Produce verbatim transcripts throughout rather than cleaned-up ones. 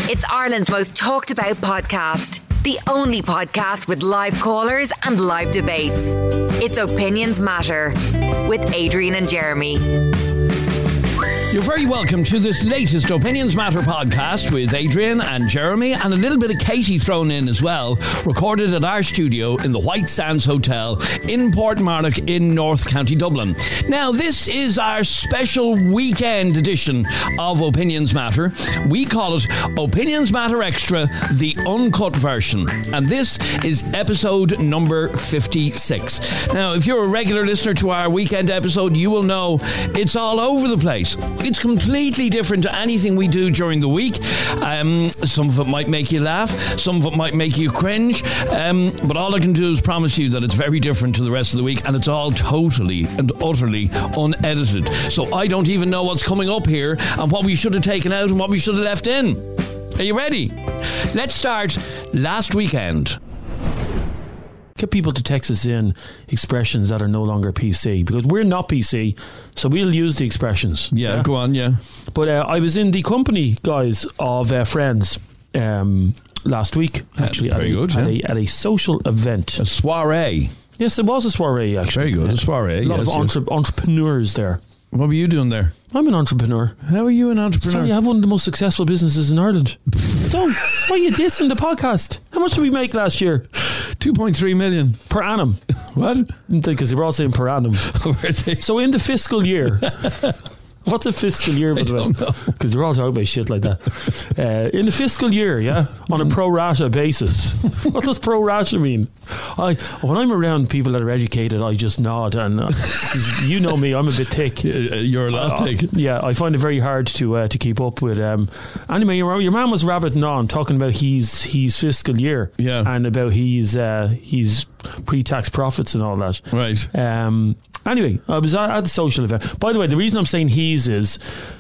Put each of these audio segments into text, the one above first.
It's Ireland's most talked about podcast. The only podcast with live callers and live debates. It's Opinions Matter with Adrian and Jeremy. You're very welcome to this latest Opinions Matter podcast with Adrian and Jeremy, and a little bit of Katie thrown in as well, recorded at our studio in the White Sands Hotel in Portmarnock in North County Dublin. Now, this is our special weekend edition of Opinions Matter. We call it Opinions Matter Extra, the uncut version, and this is episode number fifty-six. Now, if you're a regular listener to our weekend episode, you will know it's all over the place. It's completely different to anything we do during the week. Um, some of it might make you laugh, some of it might make you cringe, um, but all I can do is promise you that it's very different to the rest of the week, and it's all totally and utterly unedited. So I don't even know what's coming up here and what we should have taken out and what we should have left in. Are you ready? Let's start last weekend. Get people to text us in expressions that are no longer P C, because we're not P C, so we'll use the expressions. Yeah, yeah? Go on, yeah. But uh, I was in the company, guys, of uh, friends um, last week, actually, uh, very at, good, a, yeah. at, a, at a social event. A soiree. Yes, it was a soiree, actually. Very good, yeah. a soiree. A lot yes, of entre- yes. entrepreneurs there. What were you doing there? I'm an entrepreneur. How are you an entrepreneur? Sorry, I have one of the most successful businesses in Ireland. Don't. Why are you dissing the podcast? How much did we make last year? two point three million. Per annum. What? Because they were all saying per annum. So in the fiscal year... What's a fiscal year, by the way? Because they're all talking about shit like that. Uh, in the fiscal year, yeah, on a pro rata basis. What does pro rata mean? I when I'm around people that are educated, I just nod, and uh, you know me, I'm a bit thick. You're a lot uh, thick. Yeah, I find it very hard to uh, to keep up with. Um, anyway, your, your man was rabbiting on talking about his his fiscal year, yeah, and about his uh, his pre-tax profits and all that. Right. Um. Anyway, I was at the social event. By the way, the reason I'm saying he's is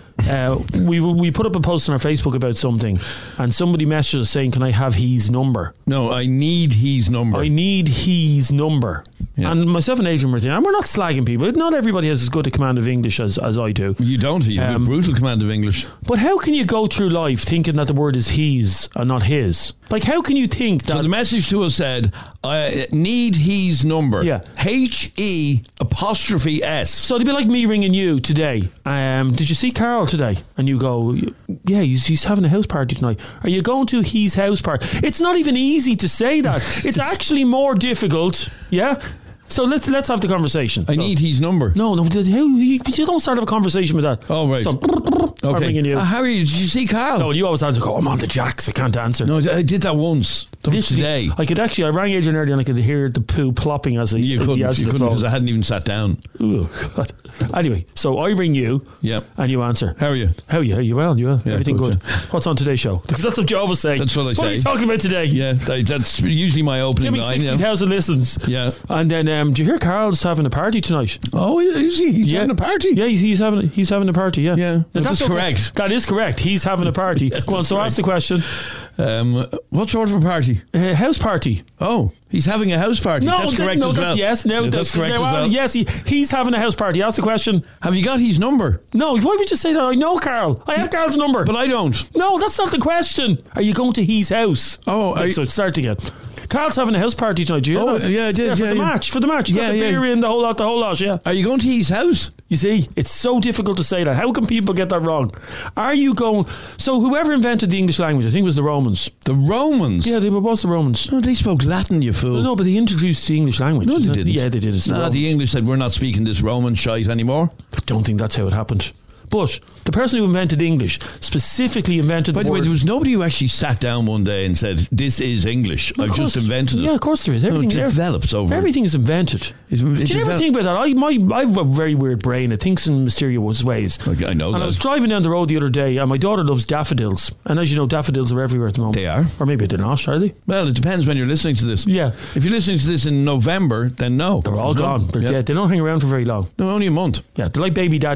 uh, we we put up a post on our Facebook about something, and somebody messaged us saying, "Can I have his number?" No, I need his number. I need his number. Yeah. And myself and Adrian were saying, and we're not slagging people. Not everybody has as good a command of English as, as I do. You don't. You have um, a brutal command of English. But how can you go through life thinking that the word is his and not his? Like, how can you think that... So the message to us said, I need his number. Yeah. H E apostrophe S. So it'd be like me ringing you today. Um, did you see Carl today? And you go, yeah, he's, he's having a house party tonight. Are you going to his house party? It's not even easy to say that. It's actually more difficult. Yeah? So let's let's have the conversation. I so, need his number. No, no, you don't start a conversation with that. Oh, right. So, okay. I'm ringing you. Uh, how are you? Did you see Carl? No, you always answer, go, I'm on the jacks, I can't answer. No, I did that once. That was today. I could actually, I rang Adrian earlier and I could hear the poo plopping as he, you as couldn't, he answered you couldn't because I hadn't even sat down. Oh, God. Anyway, so I ring you yep. and you answer. How are you? How are you? Are you well? You well? Yeah, Everything good? good Yeah. What's on today's show? Because that's what you always say. That's what I what say. What are you talking about today? Yeah, that's usually my opening Give me line. sixty thousand yeah. listens. Yeah. And then, um, do you hear Carl's having a party tonight? Oh, is he? He's yeah. having a party? Yeah, he's, he's having he's having a party, yeah. Yeah, now, that's okay. correct. That is correct. He's having a party. yeah, Go on, so ask the question. Um, what sort of a party? Uh, house party. Oh, he's having a house party. No, that's that, correct no, as that, well. Yes, no, yeah, that's, that's correct no, as well. Yes, he, he's having a house party. Ask the question. Have you got his number? No, why would you say that? I know Carl. I have Carl's number. But I don't. No, that's not the question. Are you going to his house? Oh, okay, so start again. Carl's having a house party tonight, do you Oh, know? yeah, I did. Yeah, for yeah, the yeah. match, for the match. You yeah, got the yeah. beer in, the whole lot, the whole lot, yeah. Are you going to his house? You see, it's so difficult to say that. How can people get that wrong? Are you going... So whoever invented the English language, I think it was the Romans. The Romans? Yeah, they were both the Romans. No, they spoke Latin, you fool. No, but they introduced the English language. No, they didn't. Yeah, they did. It's the, nah, the English said, we're not speaking this Roman shite anymore. I don't think that's how it happened. But the person who invented English specifically invented By the the way, word... there was nobody who actually sat down one day and said, this is English. Of I've course. just invented it. Yeah, of course there is. Everything no, it develops over. Everything is invented. It's, it's Do you develop- ever think about that? I, my, I have a very weird brain. It thinks in mysterious ways. Okay, I know and that. I was driving down the road the other day and my daughter loves daffodils. And as you know, daffodils are everywhere at the moment. They are. Or maybe they're not, are they? Well, it depends when you're listening to this. Yeah. If you're listening to this in November, then no. They're all gone. They're yeah. dead. They don't hang around for very long. No, only a month. Yeah, they're like baby daddy.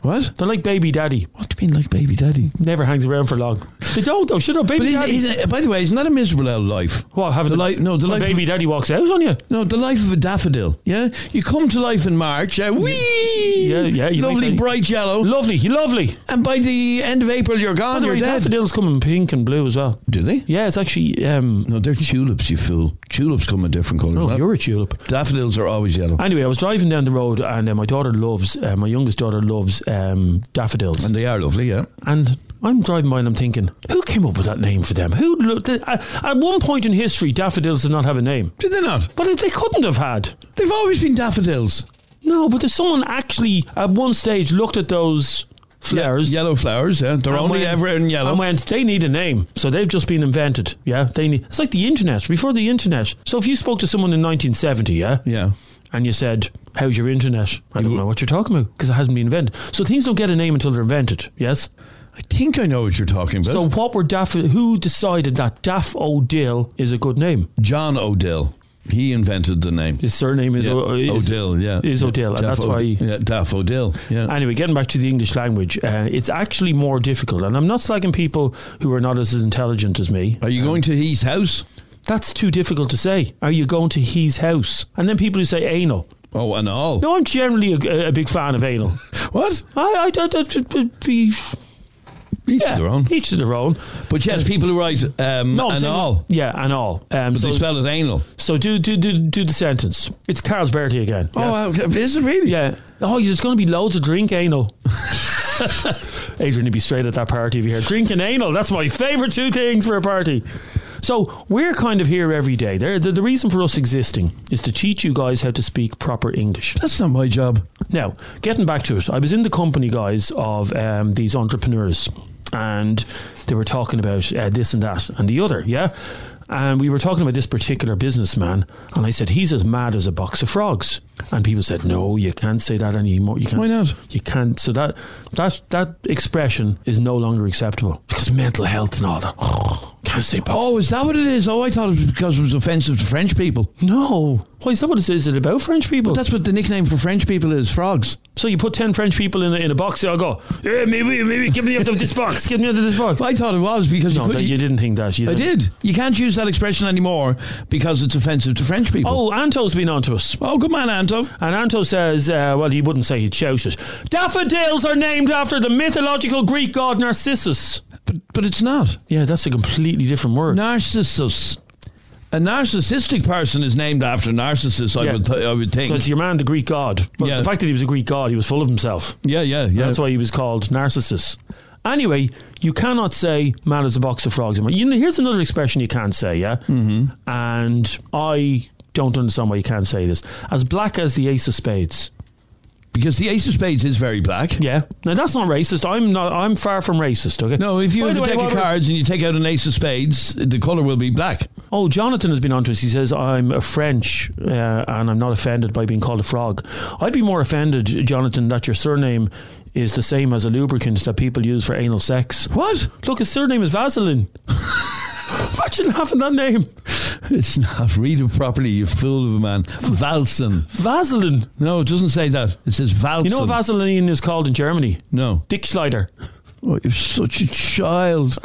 What? They're like baby daddy. What do you mean like baby daddy? Never hangs around for long. They don't though. Shut up, baby But is, daddy. is it, by the way, isn't that a miserable old life? What, having the the life? No, the when life. baby of, daddy walks out on you. no, the life of a daffodil. Yeah, you come to life in March. Uh, wee. Yeah, yeah. You Lovely, like, bright yellow. lovely, you lovely. And by the end of April, you're By gone. the You're way, dead. daffodils come in pink and blue as well. Do they? Yeah, it's actually. Um, No, they're tulips. You fool. Tulips come in different colours. oh, not- you're a tulip. Daffodils are always yellow, Anyway, I was driving down the road, and uh, my daughter loves. Uh, my youngest daughter loves um, daffodils. and they are lovely. Yeah. And I'm driving by and I'm thinking, who came up with that name for them? Who looked at, at one point in history, daffodils did not have a name, Did they not? but they couldn't have had. They've always been daffodils. No, but there's someone actually at one stage looked at those flowers, Ye- yellow flowers. Yeah, they're and only went- ever in yellow. and went, they need a name, so they've just been invented. Yeah, they need. It's like the internet before the internet. So if you spoke to someone in nineteen seventy, yeah, yeah. and you said, "How's your internet?" I don't know what you're talking about because it hasn't been invented. So things don't get a name until they're invented. Yes. I think I know what you're talking about. So what were Daff? Who decided that Daffodil is a good name? John O'Dill. He invented the name. His surname is, Yeah. o- is O'Dill, yeah. is O'Dill, and Daff that's why. He, Yeah, Daffodil, yeah. Anyway, getting back to the English language, uh, it's actually more difficult, and I'm not slagging people who are not as intelligent as me. Are you going to his house? That's too difficult to say. Are you going to his house? And then people who say anal. Oh, and all. No, I'm generally a, a big fan of anal. What? I, I, I, I, I'd be Each yeah, their own. each to their own. But yes, people who write um, No, I'm and saying- all. Yeah, and all. Um, But so, they spell it anal. so do do do do the sentence. It's Carl's birthday again. Yeah. Oh, okay. Is it really? Yeah. Oh, there's going to be loads of drink anal. Adrian would be straight at that party over here. Drinking anal. That's my favourite two things for a party. So we're kind of here every day. There, the, the reason for us existing is to teach you guys how to speak proper English. That's not my job. Now, getting back to it, I was in the company, guys, of um, these entrepreneurs, and they were talking about uh, this and that and the other, yeah? And we were talking about this particular businessman, and I said, he's as mad as a box of frogs. And people said, no, you can't say that anymore. You can't. Why not? You can't. So that that that expression is no longer acceptable because mental health and all that. Oh, can't say box. Oh, is that what it is? Oh, I thought it was because it was offensive to French people. No. Why is that what it is? Is it about French people? That's what the nickname for French people is, frogs. So you put ten French people in a, in a box, I'll go, yeah, maybe, maybe, give me out of this box, give me out of this box. I thought it was because No, you, that, could, you didn't think that. You I didn't. did. You can't use that expression anymore because it's offensive to French people. Oh, Anto's been on to us. Oh, good man, Anto. And Anto says, uh, well, he wouldn't say he'd shout it. Daffodils are named after the mythological Greek god Narcissus. But, but it's not. Yeah, that's a completely different word. Narcissus. A narcissistic person is named after Narcissus, I, Yeah. would, th- I would think. Because your man, the Greek god. Well, Yeah. the fact that he was a Greek god, he was full of himself. Yeah, yeah, yeah. That's why he was called Narcissus. Anyway, you cannot say man is a box of frogs. You know, here's another expression you can't say, yeah? Mm-hmm. And I don't understand why you can't say this. As black as the ace of spades. Because the ace of spades is very black. Yeah. Now, that's not racist. I'm not. I'm far from racist, okay? No, if you By have the a way, deck what of are- cards and you take out an ace of spades, the colour will be black. Oh, Jonathan has been on to us. He says, I'm a French uh, and I'm not offended by being called a frog. I'd be more offended, Jonathan, that your surname is the same as a lubricant that people use for anal sex. What? Look, his surname is Vaseline. Imagine having that name. It's not. Read it properly, you fool of a man. Valsen. Vaseline. No, it doesn't say that. It says Valsen. You know what Vaseline is called in Germany? No. Dick Schleider. Oh, you're such a child.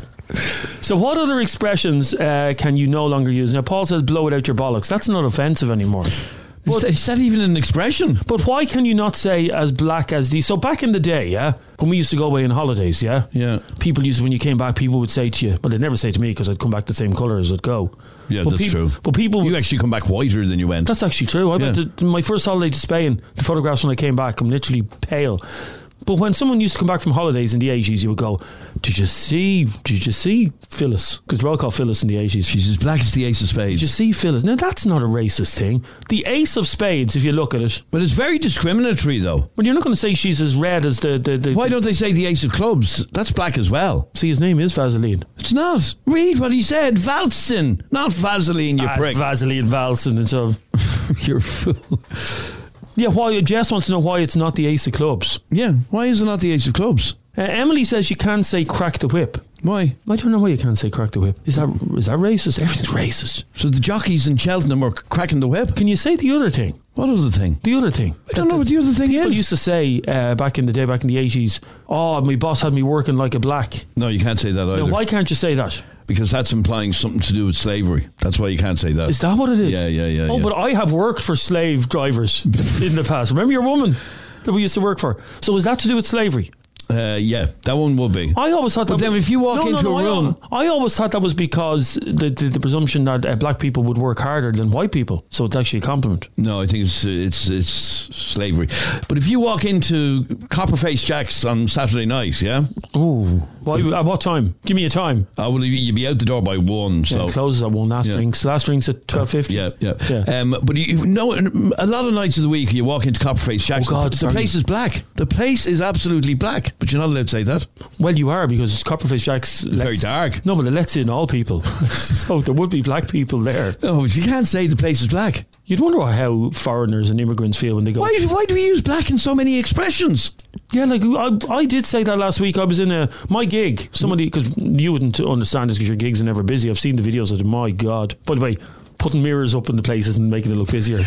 So what other expressions uh, can you no longer use? Now, Paul says blow it out your bollocks. That's not offensive anymore. Is that, is that even an expression? But why can you not say as black as the... So back in the day, yeah, when we used to go away on holidays, yeah? Yeah. People used to, when you came back, people would say to you, well, they'd never say to me because I'd come back the same colour as I'd go. Yeah, but that's peop- true. But people... You would- actually come back whiter than you went. That's actually true. I Yeah. went to my first holiday to Spain. The photographs when I came back, I'm literally pale. But when someone used to come back from holidays in the eighties, you would go, did you see, did you see Phyllis? Because they're all called Phyllis in the eighties. She's as black as the ace of spades. Did you see Phyllis? Now, that's not a racist thing. The ace of spades, if you look at it, But it's very discriminatory, though. well, you're not going to say she's as red as the... the, the Why don't they say the ace of clubs? That's black as well. See, his name is Vaseline. It's not. Read what he said. Valsen, not Vaseline, you Ah, prick. Vaseline, Valsen and so. You're a fool. Yeah, why? Jess wants to know why it's not the ace of clubs. Yeah, why is it not the ace of clubs? Uh, Emily says you can't say crack the whip. Why? I don't know why you can't say crack the whip. Is that is that racist? Everything's racist. So the jockeys in Cheltenham are cracking the whip. Can you say the other thing? What other thing? The other thing. I don't know what the other thing People is. used to say uh, back in the day, back in the eighties, oh, my boss had me working like a black. No, you can't say that either. Now, why can't you say that? Because that's implying something to do with slavery. That's why you can't say that. Is that what it is? Yeah, yeah, yeah. Oh, yeah. but I have worked for slave drivers in the past. Remember your woman that we used to work for? So is that to do with slavery? Uh, yeah, that one will be. I always thought But that. then if you walk no, into no, no, a room... I, I always thought that was because the, the, the presumption that uh, black people would work harder than white people. So it's actually a compliment. No, I think it's it's it's slavery. But if you walk into Copperface Jack's on Saturday night, yeah? Oh, why, at what time? Give me a time. I will you'll be out the door by one. So Yeah, it closes at one. Last Yeah. drinks. Last drinks at twelve fifty. Yeah, yeah. Yeah. Um, but you know, a lot of nights of the week you walk into Copperface Jack's. Oh, God, the, the sorry. place is black. The place is absolutely black. But you're not allowed to say that. Well, you are, because Copperface Jack's Very lets- dark. No, but it lets in all people. So there would be black people there. No, but you can't say the place is black. You'd wonder how foreigners and immigrants feel when they go. Why? Why do we use black in so many expressions? Yeah, like I, I did say that last week. I was in a my gig. Somebody, because you wouldn't understand this because your gigs are never busy. I've seen the videos of them. My God! By the way, putting mirrors up in the places and making it look busier.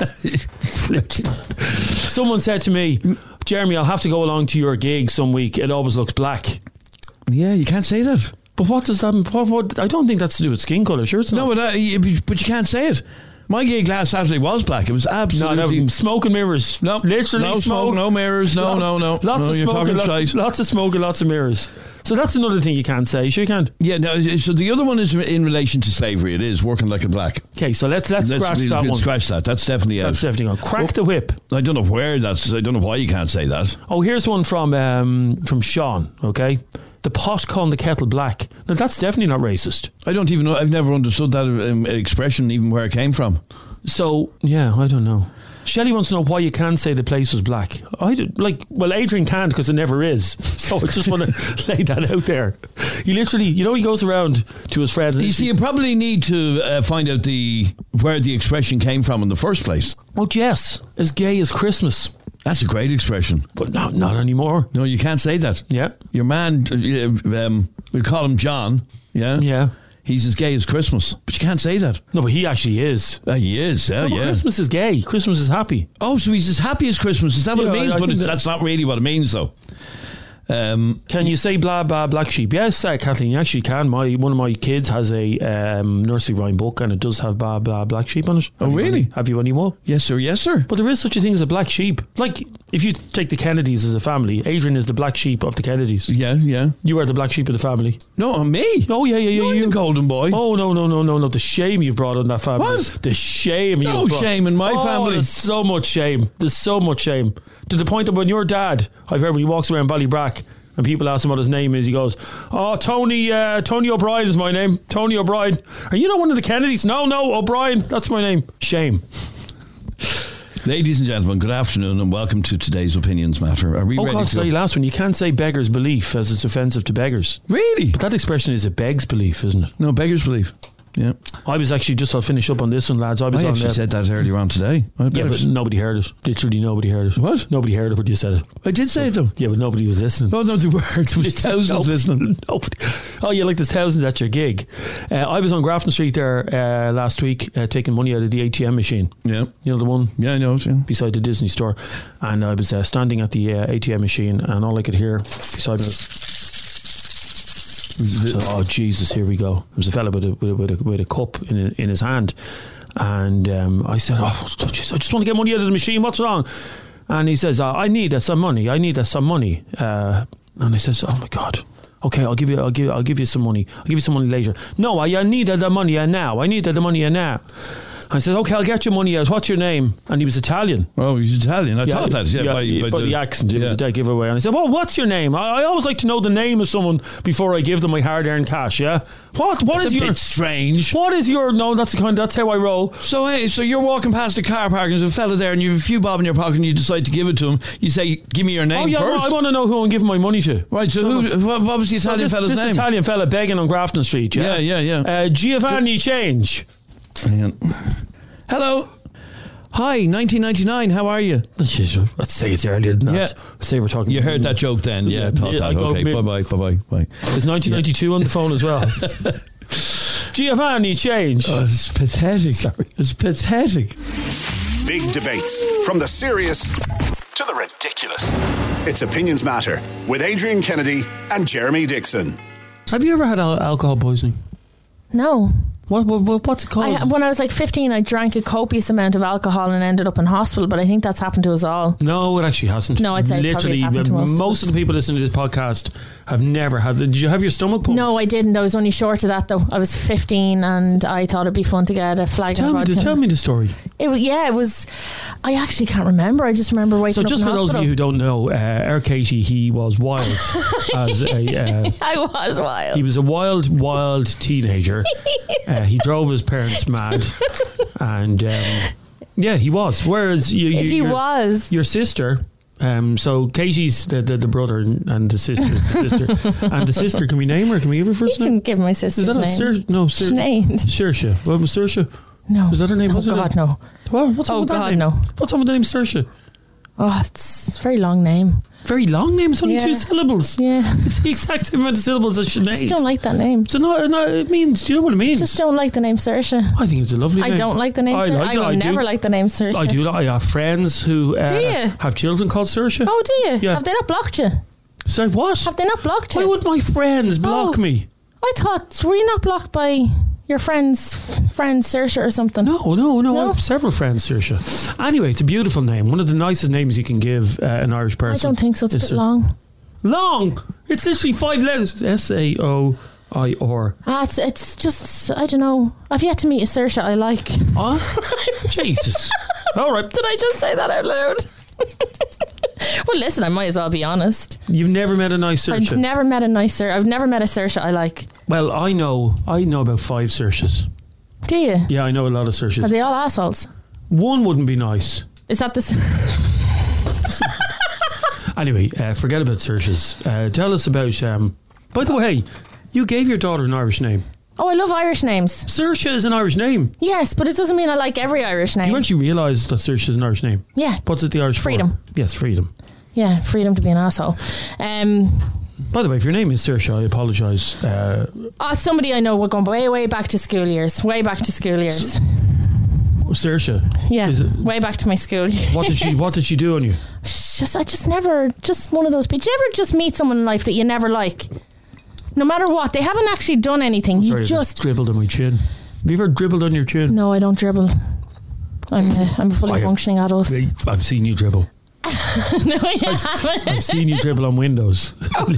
Someone said to me, Jeremy, I'll have to go along to your gig some week. It always looks black. Yeah, you can't say that. But what does that? What, what, I don't think that's to do with skin colour. Sure, it's not. No, but, uh, you- but you can't say it. My gig last Saturday was black. It was No, absolutely no, smoke and mirrors. No, literally no smoke, smoke, no mirrors, no, Lots- no, no. Lots no, of you're smoke, talking and lots, shite. lots of smoke and lots of mirrors. So that's another thing you can't say. Sure, you can. Yeah, no. So the other one is in relation to slavery. It is working like a black. Okay, so let's let's, Let's- scratch we- that we'll one. Scratch that. That's definitely That's out. definitely gone. Crack the whip. I don't know where that's. I don't know why you can't say that. Oh, here's one from um, from Sean. Okay, the pot calling the kettle black. Now that's definitely not racist. I don't even know. I've never understood that um, expression, even where it came from. So yeah, I don't know. Shelley wants to know why you can't say the place was black. I did, like, well, Adrian can't because it never is. So I just want to lay that out there. He literally, you know, he goes around to his friends. And You see, you probably need to uh, find out the where the expression came from in the first place. oh, Jess, as gay as Christmas, That's a great expression. but not not anymore. No, you can't say that. Yeah, Your man, uh, um, we'll call him John. Yeah, yeah. He's as gay as Christmas, but you can't say that. No, but he actually is. Uh, he is. Yeah, No, but yeah. Christmas is gay. Christmas is happy. Oh, so he's as happy as Christmas. Is that what Yeah, it means? I- I but think it's, that- that's not really what it means, though. Um, Can you say blah blah black sheep? Yes, uh, Kathleen, you actually can. My one of my kids has a um, nursery rhyme book, and it does have blah blah black sheep on it. Oh, Have you really? any- have you any more? yes, sir. Yes, sir. But there is such a thing as a black sheep. Like if you take the Kennedys as a family, Adrian is the black sheep of the Kennedys. Yeah, yeah. You are the black sheep of the family. No, me. Oh yeah, yeah, yeah. No, you. you golden boy. Oh no, no, no, no, no! The shame you've brought on that family. What? The shame No you've brought. shame in my Oh, family. There's so much shame. There's so much shame to the point that when your dad, I've heard when he walks around Ballybrack and people ask him what his name is, he goes, "Oh, Tony, uh, Tony O'Brien is my name. Tony O'Brien. Are you not one of the Kennedys? No, no, O'Brien. That's my name. Shame." Ladies and gentlemen, good afternoon and welcome to today's Opinions Matter. Are we Oh ready God, to sorry, go? last one. You can't say beggar's belief as it's offensive to beggars. Really? But that expression is a beg's belief, isn't it? No, beggars belief. Yeah. I was actually just, I'll finish up on this one, lads. I was I on actually uh, said that earlier on today. I yeah, bet- but nobody heard it. Literally nobody heard it. What? Nobody heard it when you said it. I did say it though. Yeah, but nobody was listening. No, no, there were. There was thousands Nobody- listening. Nobody. Oh, yeah, like there's thousands at your gig. Uh, I was on Grafton Street there uh, last week uh, taking money out of the A T M machine. Yeah. You know, the one Yeah, I know. it, Yeah. beside the Disney store. And I was uh, standing at the uh, A T M machine and all I could hear beside me was, so, oh, Jesus, here we go. There was a fella with a, with a, with a, with a cup in, in his hand. And um, I said, oh, geez, I just want to get money out of the machine. What's wrong? And he says, oh, I need uh, some money. I need uh, some money. Uh, and I says, oh, my God. Okay, I'll give you, I'll give, I'll give you some money. I'll give you some money later. No, I, I need uh, the money uh, now. I need uh, the money uh, now. I said, okay, I'll get your money out. What's your name? And he was Italian. Oh, he's Italian. I thought that. Yeah, yeah, by, yeah, by by the accent, it yeah. was a dead giveaway. And I said, well, what's your name? I, I always like to know the name of someone before I give them my hard-earned cash, yeah? What What That's is a your... bit strange. What is your... No, that's the kind. That's how I roll. So, hey, so you're walking past a car park and there's a fella there and you have a few bob in your pocket and you decide to give it to him. You say, give me your name Oh, yeah, first. well, I want to know who I'm giving my money to. Right, so, So- who, what, what was the So Italian this, fella's this name? Italian fella begging on Grafton Street, yeah? Yeah, yeah, yeah. Uh, Giovanni Change. Hang on. Hello. Hi, nineteen ninety-nine, how are you? Let's say it's earlier than that. Yeah. Let's say we're talking. You heard that joke then? Yeah, Yeah, thought yeah, I that. go Okay, mid- bye-bye, bye-bye, bye. Is nineteen ninety-two on the phone as well? Giovanni, change. Oh, it's pathetic. Sorry. It's pathetic. Big debates, from the serious to the ridiculous. It's Opinions Matter with Adrian Kennedy and Jeremy Dixon. Have you ever had al- alcohol poisoning? No. What, what what's it called? I, when I was like fifteen, I drank a copious amount of alcohol and ended up in hospital, but I think that's happened to us all. No, it actually hasn't. No, I'd say it probably literally has happened to most of most us. of the people listening to this podcast have never had. Did you have your stomach pumped? No, I didn't. I was only short of that though. I was fifteen and I thought it'd be fun to get a flag Tell of me, vodka. tell me the story. It was, yeah, it was. I actually can't remember. I just remember waking So, up just in for those of hospital. you who don't know, uh, our Katie, he was wild as a. Uh, I was wild. He was a wild, wild teenager. uh, he drove his parents mad, and um, yeah, he was. Whereas you, you, he your, was. your sister. Um, so Katie's the, the, the brother and the sister, the sister, and the sister. Can we name her? Can we give her You first name? can give my Is sister's that a name. Sir? No, Sir. Sinead. Saoirse. What was Saoirse? No. Was that her name? Oh What's her God, name? no. What? What's up Oh with that God, name? no. What's up with the name Saoirse? Oh, it's, it's a very long name. Very long name. It's only Yeah. two syllables. Yeah. It's the exact same amount of syllables as Sinead. Just don't like that name. So no, no, it means. Do you know what it means? Just don't like the name Saoirse. I think it's a lovely name. I don't like the name I Saoirse. like I it, will I do. never like the name Saoirse. I do. I have friends who uh, Do you? have children called Saoirse. Oh, do you? Yeah. Have they not blocked you? So what? Have they not blocked Why you? would my friends block Oh. me? I thought, were you not blocked by your friend's f- friend Saoirse or something? No, no, no, No? I have several friends, Saoirse. Anyway, it's a beautiful name. One of the nicest names you can give uh, an Irish I person. don't think so. It's a Is bit there- long. Long. It's literally five letters. S A O I R. Ah, it's, it's just, I don't know. I've yet to meet a Saoirse I like. Oh, Jesus. All right. Did I just say that out loud? Well, listen, I might as well be honest. You've never met a nice Saoirse? I've never met a nicer. I've never met a Saoirse I like. Well, I know. I know about five Saoirses. Do you? Yeah, I know a lot of Are Saoirses. they all assholes? One wouldn't be nice. Is that the? s- Anyway, uh, forget about Saoirses. Uh, tell us about. Um, by the way, you gave your daughter an Irish name. Oh, I love Irish names. Saoirse is an Irish name. Yes, but it doesn't mean I like every Irish name. Do you actually realise that Saoirse is an Irish name? Yeah, What's it the Irish for? Freedom. Yes, freedom. yeah, freedom to be an asshole. Um, By the way, if your name is Saoirse, I apologise. Uh, oh, somebody I know. We're going way, way back to school years. Way back to school years. Saoirse. Yeah, Is it- way back to my school years. What did she? What did she do on you? Just, I just never, just one of those people. Do you ever just meet someone in life that you never like? No matter what, they haven't actually done anything. Sorry, I you just dribbled on my chin. Have you ever dribbled on your chin? no, I don't dribble. I'm a, I'm a fully I have- functioning adult. I've seen you dribble. No, you haven't. I've seen you dribble on windows.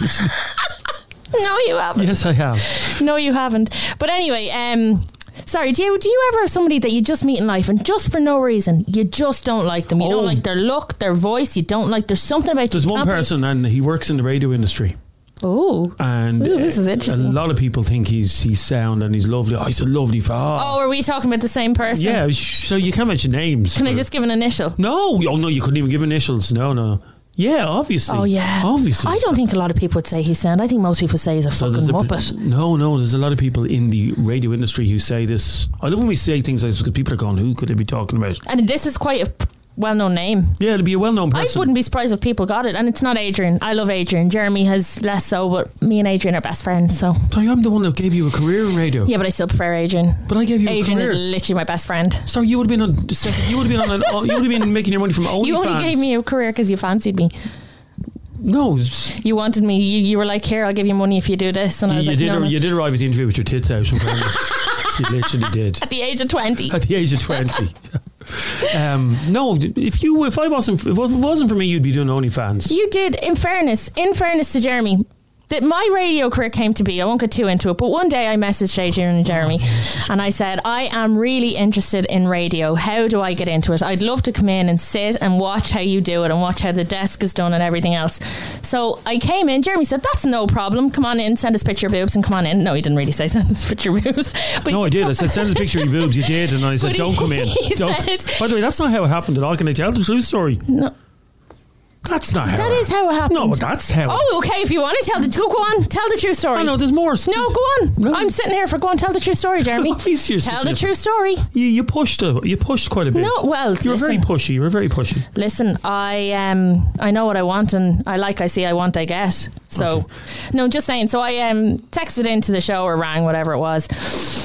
No, you haven't. Yes, I have. No, you haven't. But anyway, um, sorry. Do you do you ever have somebody that you just meet in life and just for no reason you just don't like them? You Oh. don't like their look, their voice. You don't like. There's something about. There's you one can't be- person, and he works in the radio industry. Oh. And Ooh, this is uh, interesting. a lot of people think he's he's sound and he's lovely. Oh, he's a lovely fella. Oh, are we talking about the same person? Yeah, sh- so you can't mention names. Can I but- just give an initial? No, oh no, you couldn't even give initials. No, no, no. Yeah, obviously. Oh yeah. Obviously. I don't think a lot of people would say he's sound. I think most people say he's a So fucking there's a, muppet. no, no, there's a lot of people in the radio industry who say this. I love when we say things like this because people are going, who could they be talking about? And this is quite a p- well-known name. Yeah, it'll be a well-known I person. wouldn't be surprised if people got it. And it's not Adrian. I love Adrian. Jeremy has less so, but me and Adrian are best friends. So Sorry, I'm the one that gave you a career in radio. yeah, but I still prefer Adrian. But I gave you Adrian a career. is literally my best friend. Sorry, you would have been on the second. You would have been on. An, you would have been making your money from OnlyFans. You only gave me a career because you fancied me. No, it's- You wanted me. You, you were like, here, I'll give you money if you do this. And I was you like, did. no, no. You did arrive at the interview with your tits out. In fairness. You literally did. At the age of twenty. At the age of twenty. um, no, if you, if I wasn't, if it wasn't for me, you'd be doing OnlyFans. You did, in fairness, in fairness to Jeremy, that my radio career came to be. I won't get too into it, but one day I messaged Adrian and Jeremy and I said, I am really interested in radio. How do I get into it? I'd love to come in and sit and watch how you do it and watch how the desk is done and everything else. So I came in. Jeremy said, that's no problem. Come on in, send us a picture of boobs and come on in. No, he didn't really say send us a picture of boobs. But he No, I said, did. I said, send us a picture of your boobs. You did. And I said, But don't he- come in. he Don't. said- By the way, that's not how it happened at all. Can I tell the true story? No. That's not how That is how it happened. No, that's how. Oh, okay. If you want to tell the go, go on, tell the true story. I know there's more. No, go on. No. I'm sitting here for go on. Tell the true story, Jeremy. Obviously you're Tell the sitting true story. You, you pushed a, you pushed quite a bit. No, well, you were very listen. pushy. You were very pushy. Listen, I um I know what I want, and I like I see I want I get. So, Okay. no, just saying. So I um texted into the show or rang, whatever it was.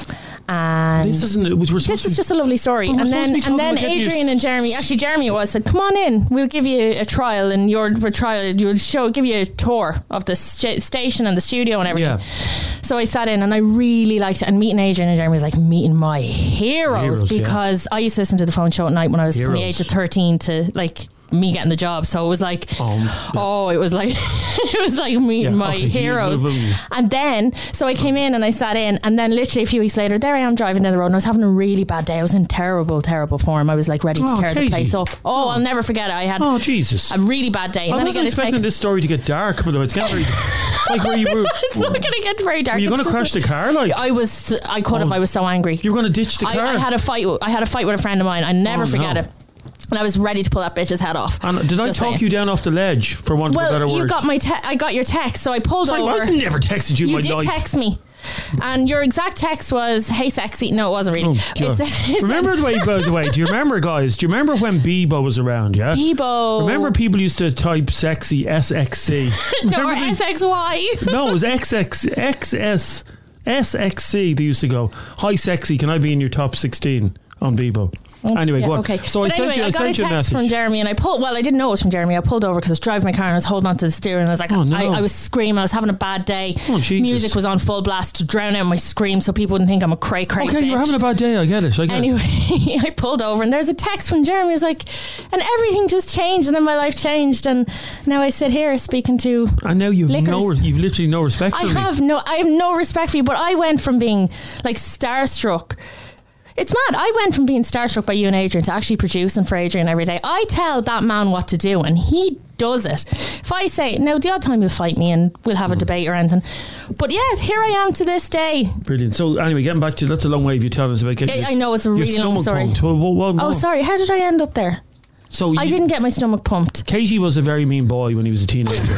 And This isn't. It was, we're supposed this is to, just a lovely story. But we're And supposed to then be and talking then about getting Adrian your- and Jeremy, actually Jeremy it was, said, come on in, we'll give you a trial, and your for trial you'll show give you a tour of the st- station and the studio and everything. Yeah. So I sat in and I really liked it, and meeting Adrian and Jeremy was like meeting my heroes, Heroes, yeah. because I used to listen to the phone show at night when I was from the Heroes. age of thirteen to like me getting the job. So it was like Um, oh it was like it was like meeting Yeah, my okay, you- heroes. you- you- And then so I came in and I sat in, and then literally a few weeks later there I am driving down the road, and I was having a really bad day. I was in terrible terrible form. I was like ready to Oh, tear Katie. the place up. Oh, I'll never forget it. I had oh Jesus! a really bad day, and I then I wasn't get a expecting text. this story to get dark, by the way. It's getting very like where you were. It's not going to get very dark. Were you going It's to just crash a- the car? Like I was I could have Oh. I was so angry. you were going to ditch the I, car? I had a fight I had a fight with a friend of mine. I never Oh, forget no. it. And I was ready to pull that bitch's head off. And did I Just talk saying. you down off the ledge for want of a better Well, word? you got my te- I got your text, so I pulled Sorry, over. I never texted you, You my did life. text me, and your exact text was, "Hey, sexy." No, it wasn't really. Oh, God. It's, it's remember the way, by the way, do you remember, guys? Do you remember when Bebo was around? Yeah. Bebo. Remember people used to type sexy S X C. No, or Remember they- S X Y. No, it was X X X S S X C. They used to go, "Hi, sexy. Can I be in your top sixteen on Bebo?" Anyway, Yeah, go on. okay. So I But sent anyway, you. I I got sent a you a text message. from Jeremy, and I pulled. Well, I didn't know it was from Jeremy. I pulled over because I was driving my car and I was holding onto the steering. And I was like, Oh, no. I, I was screaming. I was having a bad day. Oh, Jesus. Music was on full blast to drown out my scream, so people wouldn't think I'm a cray cray. Okay, you were bitch. having a bad day. I get it. I get Anyway, I pulled over and there's a text from Jeremy. It's like, and everything just changed, and then my life changed, and now I sit here speaking to. it. And now you've no, Liquors. you've literally no respect I for me. have no, I have no respect for you. But I went from being like starstruck. It's mad. I went from being starstruck by you and Adrian to actually producing for Adrian every day. I tell that man what to do, and he does it. If I say, now the odd time he'll fight me and we'll have a debate or anything, but yeah, here I am to this day. Brilliant. So anyway, getting back to that's a long way of you telling us about getting. I- I your- know, it's a your really long stomach story. pumped. Well, well, well, Oh, no. sorry. How did I end up there? So I you- didn't get my stomach pumped. Katie was a very mean boy when he was a teenager.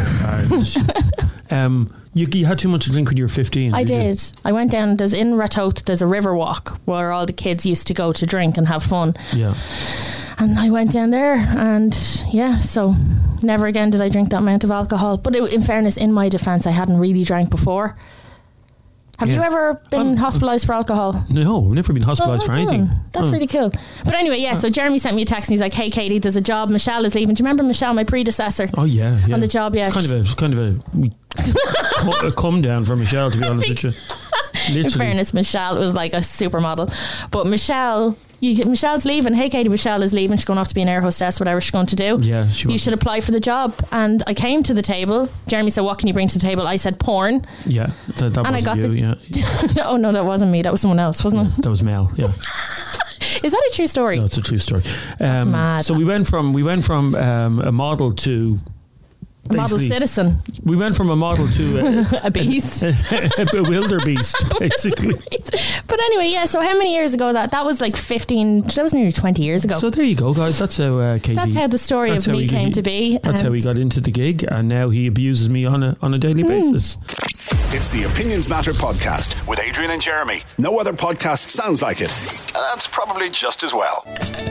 and, um, you, you had too much to drink when you were fifteen. I you? did. I went down. There's in Ratoath. There's a river walk where all the kids used to go to drink and have fun. Yeah. And I went down there, and yeah, so never again did I drink that amount of alcohol. But it, in fairness, in my defence, I hadn't really drank before. Have Yeah. you ever been I'm- hospitalised for alcohol? No, I've never been hospitalised Oh, for well anything. done. That's Oh. really cool. But anyway, yeah, so Jeremy sent me a text and he's like, "Hey Katie, there's a job. Michelle is leaving." Do you remember Michelle, my predecessor? Oh yeah, yeah. On the job, yeah. It's kind of a, it's kind of a, we- a come down for Michelle, to be honest with you. Literally. In fairness, Michelle was like a supermodel. But Michelle, you, Michelle's leaving. Hey Katie, Michelle is leaving. She's going off to be an air hostess, whatever she's going to do. Yeah, she You was. should apply for the job. And I came to the table. Jeremy said, "What can you bring to the table?" I said, "Porn." Yeah, that, that And I wasn't got you. the- yeah, Oh no, that wasn't me. That was someone else, wasn't that was Mel. Yeah, it? Is that a true story? no, it's a true story. Um, mad. So we went from we went from um, a model to A model basically- citizen, we went from a model to a, a beast. a bewilderbeast, basically. But anyway, yeah. So how many years ago? That that was like fifteen. That was nearly twenty years ago. So there you go, guys. That's how uh, Katie. That's how the story that's of how me he- came he- to be. That's how And- he got into the gig, and now he abuses me on a on a daily Hmm. basis. It's the Opinions Matter podcast with Adrian and Jeremy. No other podcast sounds like it. And that's probably just as well.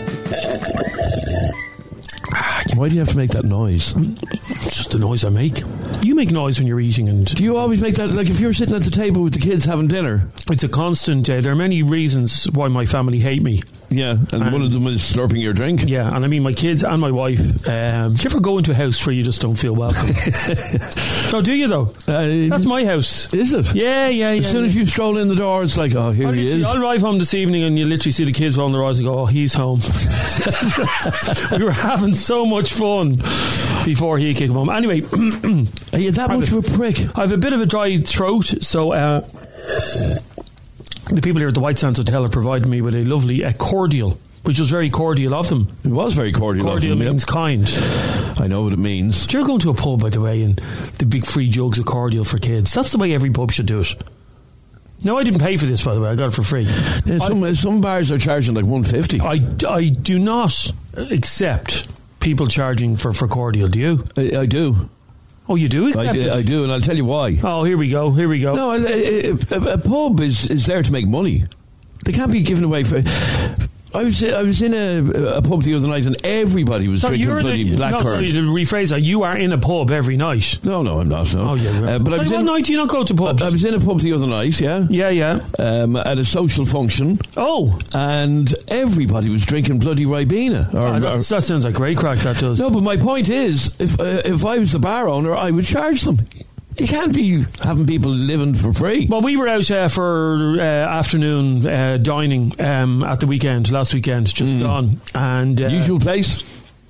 Why do you have to make that noise? It's just the noise I make. You make noise when you're eating, and Do you always make that? Like if you're sitting at the table with the kids having dinner? it's a constant. Uh, there are many reasons why my family hate me. Yeah, and one of them is slurping your drink. Yeah, and I mean my kids and my wife. Um, do you ever go into a house where you just don't feel welcome? No, do you though? Uh, That's my house. Is it? Yeah, yeah, yeah. As soon as you stroll in the door, it's like, oh, here I'll, he literally- is. I'll arrive home this evening and you literally see the kids rolling their eyes and go, "Oh, he's home." We were having so much fun before he came home. Anyway, Are you that I'm much a- of a prick? I have a bit of a dry throat, so uh, the people here at the White Sands Hotel have provided me with a lovely uh, cordial, which was very cordial of them. It was very cordial. Cordial of them, means yeah. kind. I know what it means. Do you ever go into a pub, by the way, and the big free jugs of cordial for kids? That's the way every pub should do it. No, I didn't pay for this, by the way. I got it for free. Yeah, some, some bars are charging like one fifty. I, I do not accept people charging for, for cordial, do you? I, I do. Oh, you do accept I, it? I do, and I'll tell you why. Oh, here we go, here we go. No, a, a, a, a pub is, is there to make money. They can't be given away for... I was I was in a, a pub the other night and everybody was so drinking you're bloody in a, blackcurrant. No, sorry, to rephrase that, you are in a pub every night. No, no, I'm not. No. Oh, yeah. Uh, but so I was what in, night do you not go to pubs? I, I was in a pub the other night, yeah. Yeah, yeah. Um, at a social function. Oh. And everybody was drinking bloody Ribena. Or, Oh, that, or, that sounds like great crack, that does. no, but my point is, if uh, if I was the bar owner, I would charge them. You can't be having people living for free. Well, we were out uh, for uh, afternoon uh, dining um, at the weekend, last weekend, just mm. gone. And uh, usual place?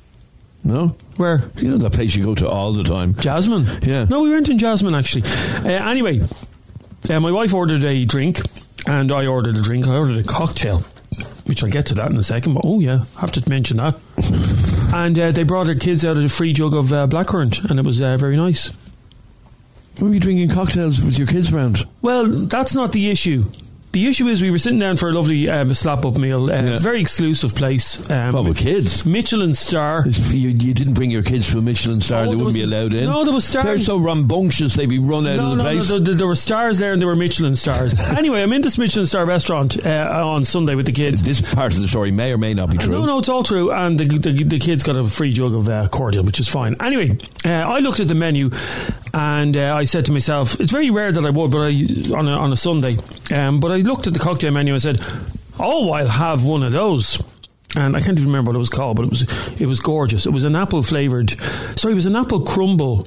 No? Where? You know that place you go to all the time. Jasmine? Yeah. No, we weren't in Jasmine, actually. Uh, anyway, uh, my wife ordered a drink, and I ordered a drink. I ordered a cocktail, which I'll get to that in a second, but oh yeah, I have to mention that. And uh, they brought their kids out a free jug of uh, blackcurrant, and it was uh, very nice. When were you drinking cocktails with your kids around? Well, that's not the issue. The issue is we were sitting down for a lovely um, slap-up meal, uh, yeah. very exclusive place. Um, well, with kids. Michelin star. You, you didn't bring your kids to a Michelin star, oh, they wouldn't was, be allowed in. No, there was stars. They're so rambunctious, they'd be run out no, of the no, place. No, no, there were stars there and there were Michelin stars. Anyway, I'm in this Michelin star restaurant uh, on Sunday with the kids. This part of the story may or may not be true. No, no, it's all true. And the, the, the kids got a free jug of uh, cordial, which is fine. Anyway, uh, I looked at the menu and uh, I said to myself, it's very rare that I would, but I on a, on a Sunday. Um, but I looked at the cocktail menu and said, oh, I'll have one of those. And I can't even remember what it was called, but it was it was gorgeous. It was an apple flavoured, sorry, it was an apple crumble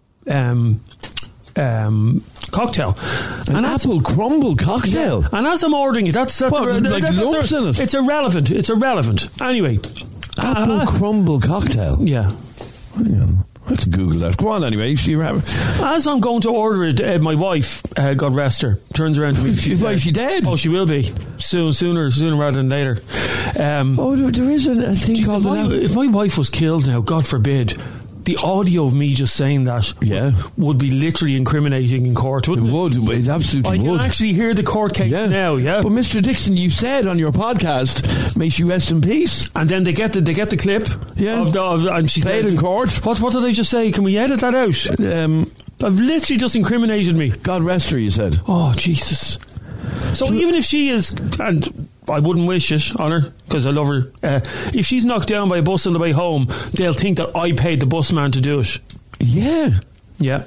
um, um, cocktail. An and apple crumble cocktail? Yeah. And as I'm ordering it, that's, that's, what, a, like that's, lumps that's a, in it? It's irrelevant. It's irrelevant. Anyway. Apple uh, crumble cocktail? Yeah. Hang on. Let's Google that. Go on anyway. She As I'm going to order it, uh, my wife, uh, God rest her, turns around to me. She's like, she dead? Oh, she will be. Soon, sooner, sooner rather than later. Um, oh, there is a, a thing geez, called... If my, if my wife was killed now, God forbid, the audio of me just saying that yeah. would be literally incriminating in court, wouldn't it? It would. It absolutely I would. I can actually hear the court case yeah. now, yeah. But Mister Dixon, you said on your podcast, may she rest in peace. And then they get the, they get the clip yeah. of the... Of, and she played said, in court. What, what did I just say? Can we edit that out? Um, I've literally just incriminated me. God rest her, you said. Oh, Jesus. So, so even if she is... and I wouldn't wish it on her because I love her. Uh, if she's knocked down by a bus on the way home, they'll think that I paid the bus man to do it. Yeah. Yeah.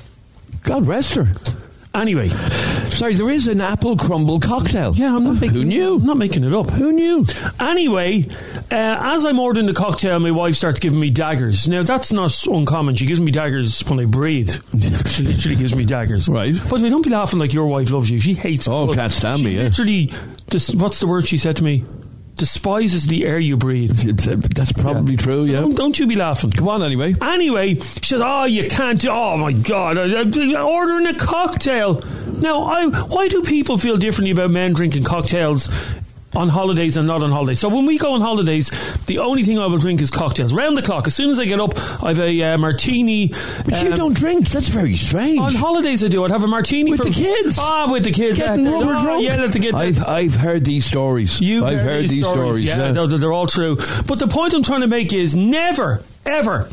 God rest her. Anyway. Sorry, there is an apple crumble cocktail. Yeah, I'm not making Who knew? I'm not making it up. Who knew? Anyway, uh, as I'm ordering the cocktail, my wife starts giving me daggers. Now, that's not uncommon. She gives me daggers when I breathe. She literally gives me daggers. Right. But we don't be laughing like your wife loves you. She hates Oh, blood. can't stand she me, yeah. literally, dis- what's the word she said to me? Despises the air you breathe. That's probably yeah. true, so yeah. Don't, don't you be laughing. Come on, anyway. Anyway, she says, oh, you can't, oh my God, I'm ordering a cocktail. Now, I, why do people feel differently about men drinking cocktails on holidays and not on holidays? So when we go on holidays, the only thing I will drink is cocktails. Round the clock. As soon as I get up, I have a uh, martini. But um, you don't drink. That's very strange. On holidays I do. I'd have a martini. With from, the kids? Ah, with the kids. Getting yeah, rubber oh, drunk? Yeah, let the kids. I've, I've heard these stories. You've I've heard, heard these, these stories. stories. Yeah, yeah. They're, they're all true. But the point I'm trying to make is never, ever...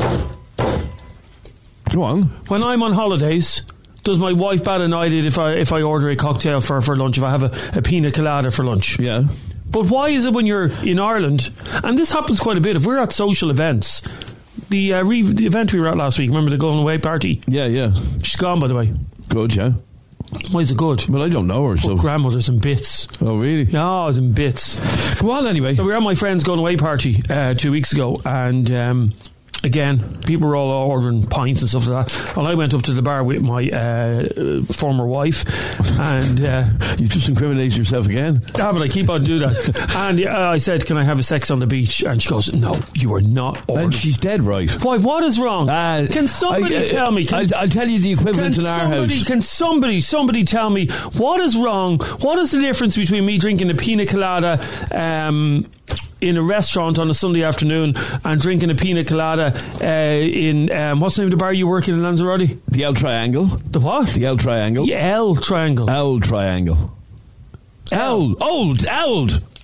Go on. When I'm on holidays... Does my wife bat an eyelid if I if I order a cocktail for, for lunch, if I have a, a pina colada for lunch? Yeah. But why is it when you're in Ireland, and this happens quite a bit, if we're at social events, the, uh, re- the event we were at last week, remember the going away party? Yeah, yeah. She's gone, by the way. Good, yeah. Why is it good? Well, I don't know her, so... Oh, grandmother's in bits. Oh, really? No, it's in bits. Come on, anyway. So we were at my friend's going away party uh, two weeks ago, and... Um, Again, people were all ordering pints and stuff like that. And I went up to the bar with my uh, former wife, and uh, you just incriminated yourself again. Ah, but I keep on doing that. And uh, I said, "Can I have a sex on the beach?" And she goes, "No, you are not ordering." And she's dead right. Why? What is wrong? Uh, can somebody I, uh, tell me? Can, I'll, I'll tell you the equivalent in our somebody, house. Can somebody, somebody tell me what is wrong? What is the difference between me drinking a pina colada? Um, in a restaurant on a Sunday afternoon and drinking a pina colada uh, in um, what's the name of the bar you work in in Lanzarote? The L Triangle. The what? The L Triangle. The L Triangle. L Triangle. L. Old. Eld.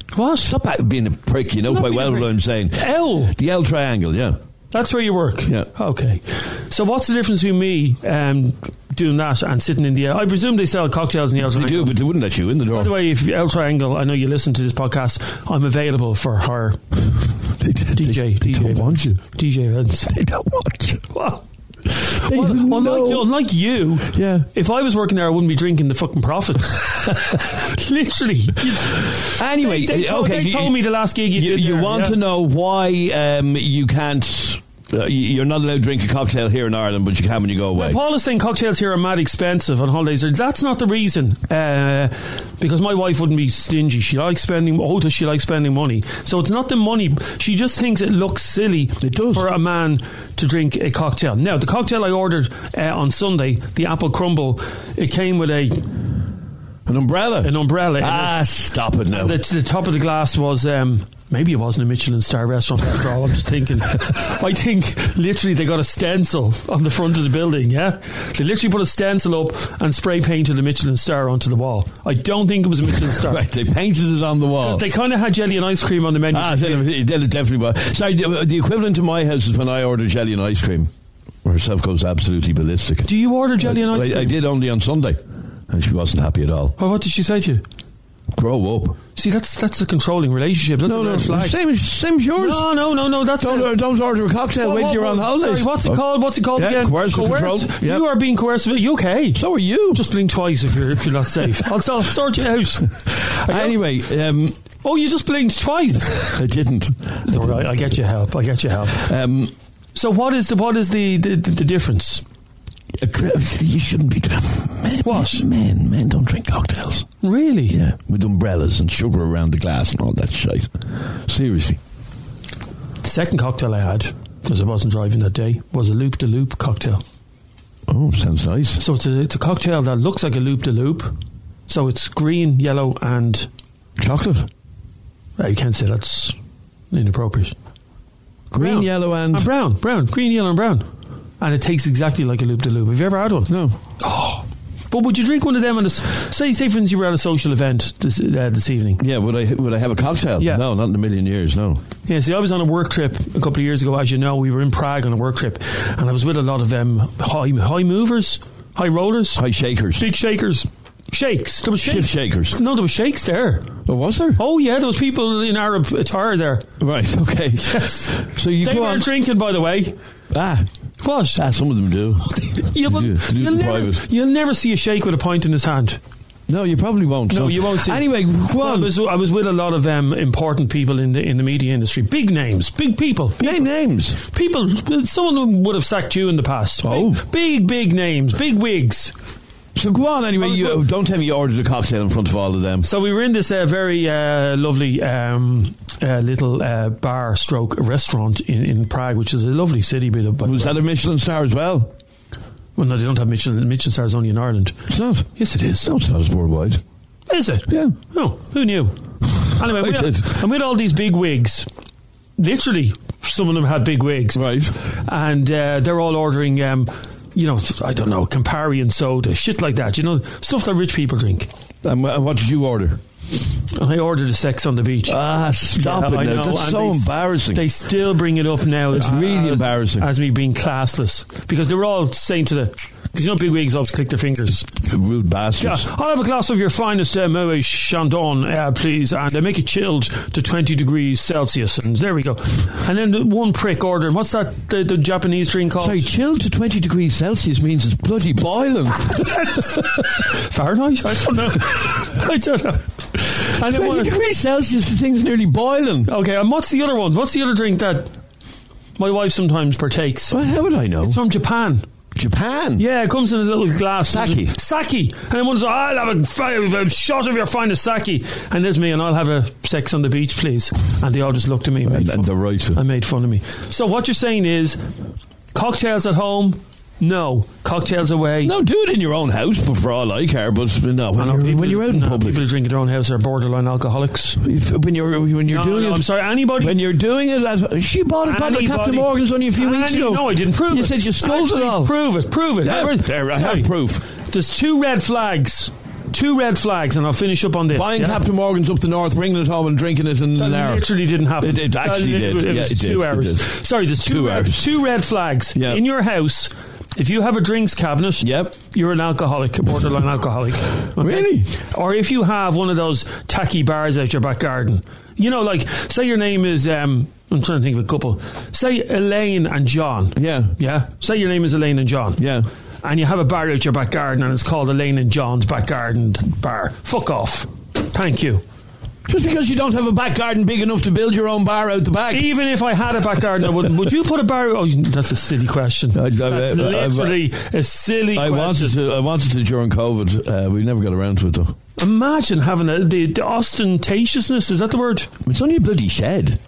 What? Stop being a prick. You know I'm not quite being a well prick. what I'm saying. L. The L triangle, yeah. That's where you work? Yeah. Okay. So what's the difference between me um, doing that and sitting in the L? I presume they sell cocktails in the L They Triangle. do, but they wouldn't let you in the door. By the way, if L Triangle, I know you listen to this podcast, I'm available for her. They, D J, they, D J they don't want you. D J events. They don't want you. What? They Well, know. unlike, you, unlike you, Yeah. if I was working there, I wouldn't be drinking the fucking profits. Literally. You- Anyway, they, they told, okay. they you, told me the last gig you, you, did you there, want yeah. to know why um, you can't. Uh, you're not allowed to drink a cocktail here in Ireland, but you can when you go away. Paul is saying cocktails here are mad expensive on holidays. That's not the reason. Uh, because my wife wouldn't be stingy. She likes spending. Oh, does she like spending money? So it's not the money. She just thinks it looks silly It does. for a man to drink a cocktail. Now, the cocktail I ordered uh, on Sunday, the apple crumble, it came with a An umbrella. an umbrella. in ah, it. stop it now. The, the top of the glass was. Um, Maybe it wasn't a Michelin star restaurant after all. I'm just thinking. I think literally they got a stencil on the front of the building, yeah? They literally put a stencil up and spray painted a Michelin star onto the wall. I don't think it was a Michelin star. Right, they painted it on the wall. They kind of had jelly and ice cream on the menu. Ah, then it, then it definitely was. Sorry, the, the equivalent to my house is when I order jelly and ice cream. Herself goes absolutely ballistic. Do you order jelly and ice I, cream? I did only on Sunday, and she wasn't happy at all. Well, what did she say to you? Grow up. See, that's that's a controlling relationship. That's No, a no, red flag. same, as- same as yours. No, no, no, no. That's Don't, a, uh, don't order a cocktail. What- wait what- till you're on what- holidays. Sorry, what's it Oh. called? What's it called Yeah, again? coercive control. Yep. You are being coercive. Are you okay? So are you. Just blink twice if you're if you're not safe. I'll, I'll sort you out. Anyway, um, Oh, you just blinked twice. I didn't. All right, I get your help. I get your help. Um, So what is the what is the the, the difference? you shouldn't be. Men, What? Men, men don't drink cocktails. Really? Yeah, with umbrellas and sugar around the glass and all that shit. Seriously. The second cocktail I had, because I wasn't driving that day, was a loop de loop cocktail. Oh, sounds nice. So it's a it's a cocktail that looks like a loop de loop. So it's green, yellow, and Chocolate. uh, you can't say that's inappropriate. Green, Brown. yellow, and. And brown, brown, green, yellow, and brown. And it tastes exactly like a loop de loop. Have you ever had one? No. But would you drink one of them on a s- say say for instance you were at a social event this uh, this evening? Yeah, would I would I have a cocktail? Yeah. No, not in a million years, no. Yeah, see, I was on a work trip a couple of years ago. As you know, we were in Prague on a work trip, and I was with a lot of um, high high movers, high rollers, High shakers. big shakers, shakes. There was Shift shakes. shakers. No, there was shakes there. Oh, was there? Oh yeah, there was people in Arab attire there. Right, okay. Yes, So you they go weren't on. drinking, by the way. Ah, What? ah, some of them do. You'll, They do. They do it you'll in never, private. you'll never see a shake with a pint in his hand. No, you probably won't. No, you won't see. Anyway, go I on. was, I was with a lot of um, important people in the in the media industry, big names, big people. Name names. People, some of them would have sacked you in the past. Oh. Big, big, big names, big wigs. So go on anyway. was You, good. don't tell me you ordered a cocktail in front of all of them. So we were in this uh, very uh, lovely um, uh, little uh, bar stroke restaurant in, in Prague, which is a lovely city. Bit of, Was that a Michelin star as well? well, no, they don't have Michelin. Michelin stars only in Ireland. It's not. Yes, it is. No, it's not as worldwide. Is it? Yeah. Oh, who knew? Anyway, I we did. I'm with all these big wigs. Literally, some of them had big wigs. Right. And uh, they're all ordering, um, you know, I don't know, Campari and soda, shit like that. You know, stuff that rich people drink. And, wh- and what did you order? And I ordered a sex on the beach. Ah, stop Yeah, I it now. know, That's and so they, embarrassing. They still bring it up now. It's as- really embarrassing. As me being classless. Because they were all saying to the... Because you know big wigs always click their fingers. Rude Yeah, bastards. I'll have a glass of your finest uh, Moet Chandon, uh, please, and they make it chilled to twenty degrees Celsius, and there we go. And then the one prick ordering, what's that, the, the Japanese drink called? Sorry, chilled to twenty degrees Celsius means it's bloody boiling. Fahrenheit? I don't know. I don't know. And then twenty one, degrees Celsius, the thing's nearly boiling. okay, and what's the other one? What's the other drink that my wife sometimes partakes? Well, how would I know? It's from Japan. Japan. Yeah, it comes in a little glass. Sake. Sake. And then one's, I'll have a, fi- a shot of your finest sake. And there's me, and I'll have a sex on the beach, please. And they all just looked at me and made, And, fun. and they're right. and made fun of me. So what you're saying is, cocktails at home? No. Cocktails away? No, do it in your own house, but for all I care. But no, when, I know you're, people- when you're out in no, public, people who drink at their own house are borderline alcoholics. if, when you're when you're No, doing no, it, I'm sorry, anybody. when you're doing it, as, she bought a bottle of Anybody- Captain Morgan's only a few weeks Any- ago. No, I didn't prove you it. You said you scolded Actually, it all. Prove it, prove it. Yeah, Where- there, I sorry. have proof. There's two red flags. two red flags, and I'll finish up on this. Buying yeah? Captain Morgan's up the north, bringing it home and drinking it in that an hour. literally didn't happen. It, it actually That- did. It, it yeah, was it two did. hours. It did. Sorry, there's two, Two red, hours. two red flags Yeah. in your house. If you have a drinks cabinet, Yep. you're an alcoholic, a borderline alcoholic. Okay? Really? Or if you have one of those tacky bars out your back garden. You know, like, say your name is, um, I'm trying to think of a couple. Say Elaine and John. Yeah. Yeah? Say your name is Elaine and John. Yeah. And you have a bar out your back garden and it's called Elaine and John's Back Garden Bar. Fuck off. Thank you. Just because you don't have a back garden big enough to build your own bar out the back. Even if I had a back garden, I wouldn't. Would you put a bar? Oh, that's a silly question. I- I- That's I- I- literally a silly I question. wanted to. I wanted to during COVID. Uh, we never got around to it though. Imagine having a, the, the ostentatiousness. Is that the word? It's only a bloody shed.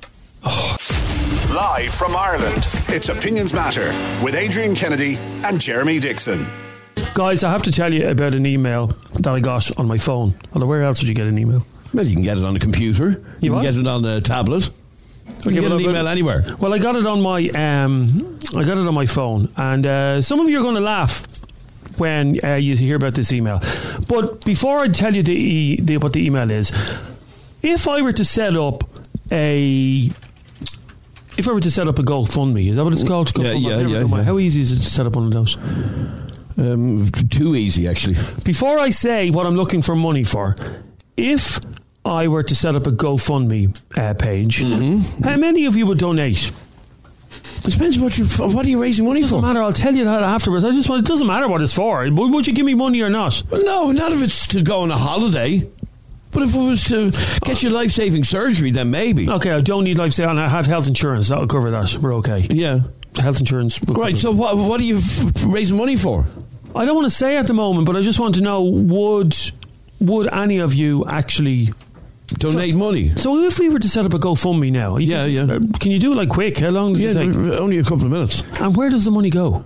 Live from Ireland, it's Opinions Matter with Adrian Kennedy and Jeremy Dixon. Guys, I have to tell you about an email that I got on my phone. Although, where else would you get an email? Well, you can get it on a computer. You, You can what? get it on a tablet. You Okay, can get well, an I've- email anywhere. Well, I got it on my um, I got it on my phone, and uh, some of you are going to laugh when uh, you hear about this email. But before I tell you the, e- the what the email is, if I were to set up a if I were to set up a GoFundMe, is that what it's called? Yeah, GoFundMe? yeah, I've never yeah, done one. yeah. How easy is it to set up one of those? Um, too easy, actually. Before I say what I'm looking for money for, if I were to set up a GoFundMe uh, page, Mm-hmm. how many of you would donate? It depends what you. What are you raising money Doesn't for? matter. I'll tell you that afterwards. I just want. It doesn't matter what it's for. Would, would you give me money or not? Well, no, not if it's to go on a holiday. But if it was to get you life-saving surgery, then maybe. Okay, I don't need life saving. I have health insurance. That'll cover that. We're okay. Yeah. Health insurance. will Right. cover- So what? What are you f- raising money for? I don't want to say at the moment, but I just want to know: would would any of you actually? Donate money. So if we were to set up a GoFundMe now, you Yeah, can, yeah. uh, Can you do it like quick? How long does Yeah, it take? only a couple of minutes. And where does the money go?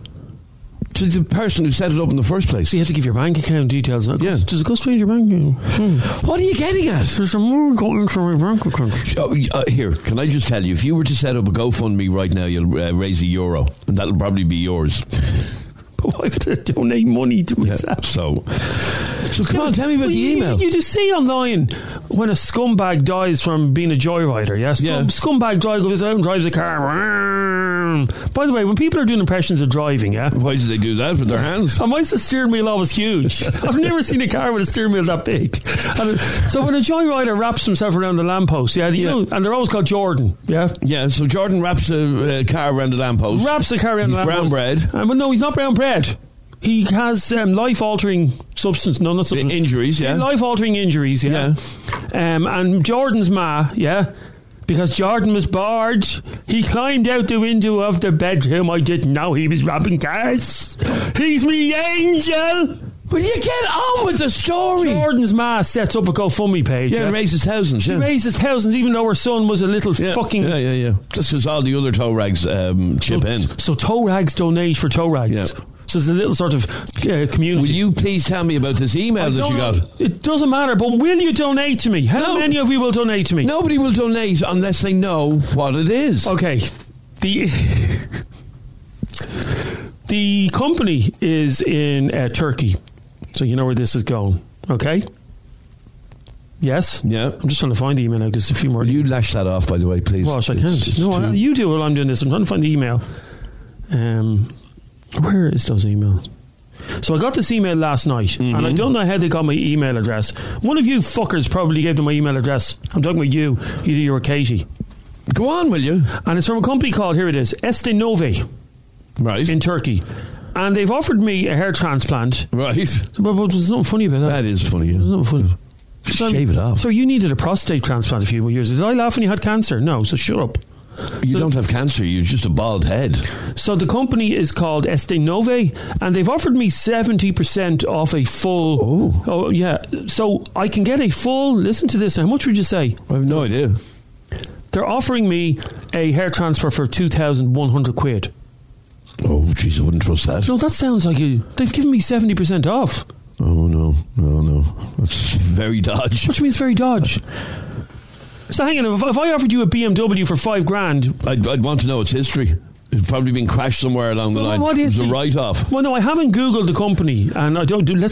To the person who set it up in the first place. So you have to give your bank account details. Does it go- Yeah. Does it go straight to your bank account? Hmm. What are you getting at? There's some more going into my bank account. Oh, uh, here, can I just tell you, if you were to set up a GoFundMe right now, you'll uh, raise a euro, and that'll probably be yours. But why would I donate money to Yeah, myself? so, so come on, tell me about Well, the you, email. You just see online when a scumbag dies from being a joyrider. Yeah, Scum, Yeah. scumbag guy goes out and drives a car. By the way, when people are doing impressions of driving, yeah. Why do they do that with their hands? And why is the steering wheel always huge? I've never seen a car with a steering wheel that big. And so when a joyrider wraps himself around the lamppost, yeah, you Yeah. know, and they're always called Jordan, yeah. Yeah, so Jordan wraps a, a car around the lamppost. Wraps the car around He's the brown lamppost. bread. Uh, but no, he's not brown bread. He has um, life-altering substance. No, not substance. Injuries, yeah. Life-altering injuries, yeah. Um, and Jordan's ma, yeah, because Jordan was bored, he climbed out the window of the bedroom. I didn't know he was robbing cars. He's me angel. Will you get on with the story? Jordan's ma sets up a GoFundMe page. Yeah, Yeah, and raises thousands. she Yeah. raises thousands, even though her son was a little yeah. fucking. Yeah, yeah, yeah. Just because all the other toe rags um, chip in. So toe rags donate for toe rags. Yeah. So it's a little sort of uh, community. Will you please tell me about this email I that don't you know. got? It doesn't matter, but will you donate to me? How No. many of you will donate to me? Nobody will donate unless they know what it is. Okay. The the company is in uh, Turkey, so you know where this is going. Okay. Yes. Yeah. I'm just trying to find the email now because a few more. Will you lash that off, by the way, please? Gosh, I It's- can't. it's No, I, too- you do while I'm doing this. I'm trying to find the email. Um, where is those emails? So I got this email last night, Mm-hmm. and I don't know how they got my email address. One of you fuckers probably gave them my email address. I'm talking about you, either you or Katie. Go on, will you? And it's from a company called, here it is, Este Nove Right. in Turkey. And they've offered me a hair transplant. right. But, but there's nothing funny about that. That is funny. There's Yeah. nothing funny. Just So- shave it off. So you needed a prostate transplant a few years ago. Did I laugh when you had cancer? No, so shut up. You don't have cancer. You're just a bald head. So the company is called Este Nove, and they've offered me seventy percent off a full. Oh. oh, yeah. So I can get a full. Listen to this. How much would you say? I have no idea. They're offering me a hair transfer for two thousand one hundred quid. Oh, jeez, I wouldn't trust that. No, that sounds like you. They've given me seventy percent off. Oh, no. No, no. That's very dodge. Which means very dodge. So hang on, if, if I offered you a B M W for five grand, I'd, I'd want to know its history. It's probably been crashed somewhere along the Well, line. what is It was a the- write-off. well, no, I haven't Googled the company, and I don't do. Let's not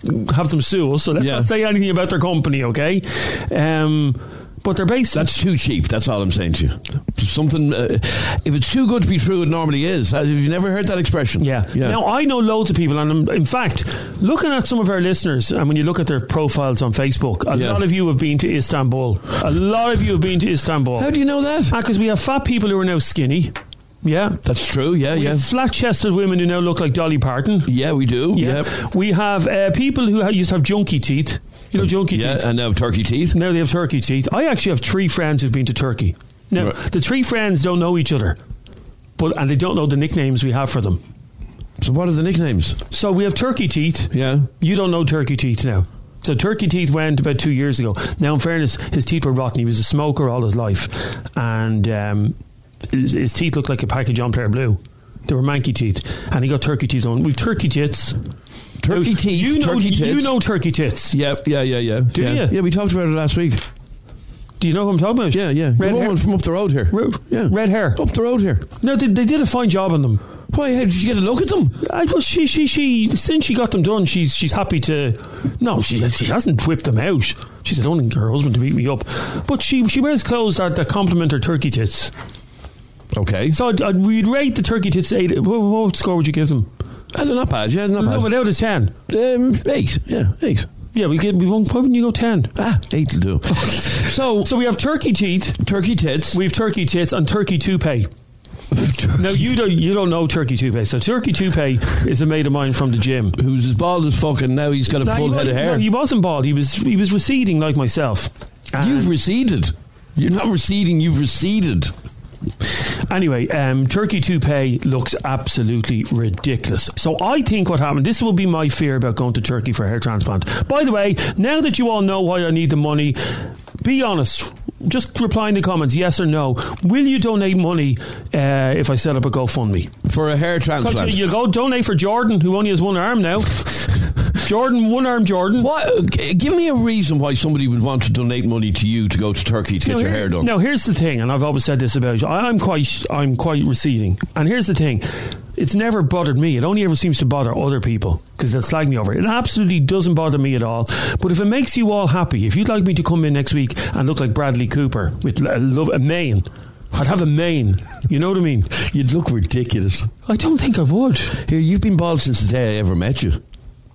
have them sue us, so let's Yeah. not say anything about their company, okay? Um, but they're based. That's too cheap. That's all I'm saying to you. Something. Uh, if it's too good to be true, it normally is. Have you never heard that expression? Yeah. yeah. Now, I know loads of people, and I'm, in fact, looking at some of our listeners, and when you look at their profiles on Facebook, a Yeah. lot of you have been to Istanbul. A lot of you have been to Istanbul. How do you know that? Because we have fat people who are now skinny. Yeah. That's true. Yeah, We yeah, have flat-chested women who now look like Dolly Parton. yeah. We do. Yeah. Yeah, We have uh, people who ha- used to have junky teeth. You know, junky yeah. teeth. And now turkey teeth. Now they have turkey teeth. I actually have three friends who've been to Turkey. Now, Right. the three friends don't know each other, but and they don't know the nicknames we have for them. So what are the nicknames? So we have turkey teeth. Yeah. You don't know turkey teeth now. So turkey teeth went about two years ago. Now, in fairness, his teeth were rotten. He was a smoker all his life, and um, his, his teeth looked like a pack of John Player Blue. They were manky teeth, and he got turkey teeth on. We've turkey tits. Turkey Now, teeth. You know, turkey tits. you know turkey tits. Yeah, yeah, yeah, yeah. Do yeah. you? Yeah, we talked about it last week. Do you know who I'm talking about? Yeah, yeah. Red the hair. woman from up the road here. Red, yeah. red hair. Up the road here. No, they, they did a fine job on them. Why? How did you get a look at them? I well, she, she, she. Since she got them done, she's she's happy to. No, she she hasn't whipped them out. She said, "I don't need her husband to beat me up," but she she wears clothes that, that compliment her turkey tits. Okay. So I'd, I'd, we'd rate the turkey tits eight. What, what score would you give them? That's not bad. Yeah, not No, bad. without a ten. Um, eight. Yeah, eight. Yeah, we get. We won't. Why wouldn't you go ten? Ah, eight will do. so, So we have turkey teeth. turkey tits. We have turkey tits and turkey toupee. Now you don't you don't know turkey toupee. So turkey toupee is a mate of mine from the gym. Who's as bald as fuck, and now he's got a No, full he head of wa- hair. No, he wasn't bald. He was he was receding like myself. And You've receded. You're not receding. You've receded. Anyway, um, turkey toupee looks absolutely ridiculous. So I think what happened, this will be my fear about going to Turkey for a hair transplant. By the way, now that you all know why I need the money, be honest. Just reply in the comments, yes or no. Will you donate money uh, if I set up a GoFundMe? For a hair transplant. You go donate for Jordan, who only has one arm now. Jordan, one arm Jordan. What? G- Give me a reason why somebody would want to donate money to you to go to Turkey to get Now, your here- hair done. Now, here's the thing, and I've always said this about you. I- I'm quite, I'm quite receding. And here's the thing: it's never bothered me. It only ever seems to bother other people because they'll slag me over it. It absolutely doesn't bother me at all. But if it makes you all happy, if you'd like me to come in next week and look like Bradley Cooper with a, love, a mane, I'd have a mane. You know what I mean? You'd look ridiculous. I don't think I would. Here, you've been bald since the day I ever met you.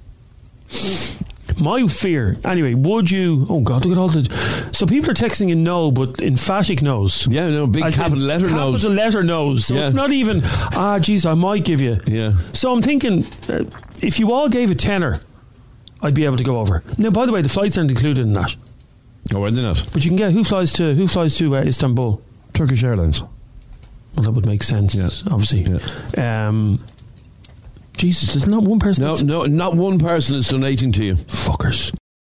My fear, anyway, would you? Oh God, look at all the. So people are texting in no, but emphatic no's. Yeah, no, big As capital in letter capital nose. letter nose. So Yeah. it's not even. Ah, geez, I might give you. Yeah. So I'm thinking, uh, if you all gave a tenner, I'd be able to go over. Now, by the way, the flights aren't included in that, Oh, are they not? but you can get who flies to who flies to uh, Istanbul. Turkish Airlines. Well, that would make sense. Yeah. Obviously. Um, Jesus, there's not one person. No, that's- no, not one person is donating to you. Fuckers.